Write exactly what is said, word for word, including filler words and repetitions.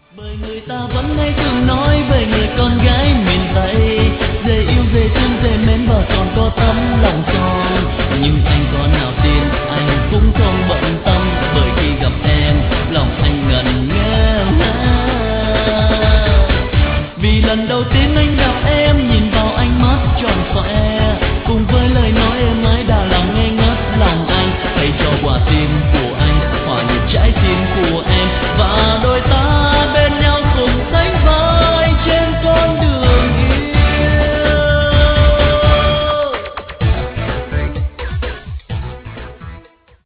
Bởi người ta vẫn hay thường nói về người con gái miền Tây, dễ yêu dễ thương dễ mến và còn có tấm lòng son, nhưng anh có nào